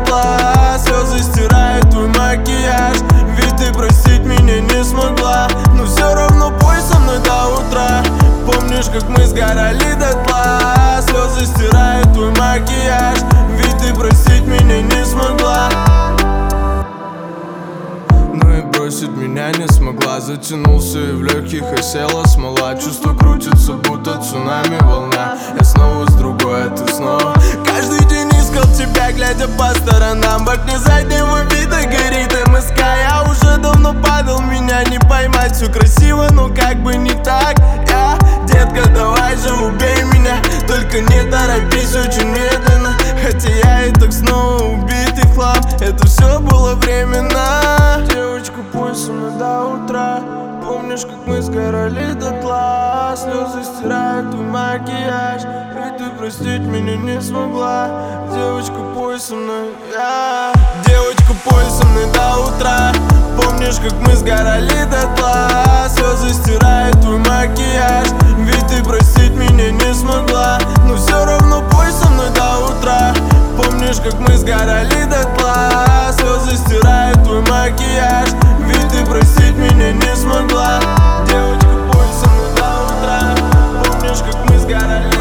дотла. Слезы стирают твой макияж, ведь ты простить меня не смогла. Но все равно пой со мной до утра. Помнишь, как мы сгорали дотла? Слезы стирают твой макияж, ведь ты простить меня не смогла. Ну и бросить меня не смогла. Затянулся и в легких осела смола. Чувства крутятся, будто цунами волна. Я снова с другой, а ты снова. Каждый день искал тебя, глядя по сторонам. В окне заднего вида горит МСК. Я уже давно падал, меня не поймать. Все красиво, но как бы не так. Детка, давай же убей меня, только не торопись очень медленно. Хотя я и так снова убитый хлам, это все было временно. Девочка, пой со мной до утра. Помнишь, как мы сгорали дотла? Слезы стирают твой макияж, ведь ты простить меня не смогла. Девочка, пой со мной, девочка, пой со мной до утра. Помнишь, как мы сгорали дотла? Слезы стирают твой макияж, ведь ты простить меня не смогла. Но все равно пой со мной до утра. Помнишь, как мы сгорали дотла? Слезы стирают твой макияж, ведь ты простить меня не смогла. Девочка, пой со мной до утра. Помнишь, как мы сгорали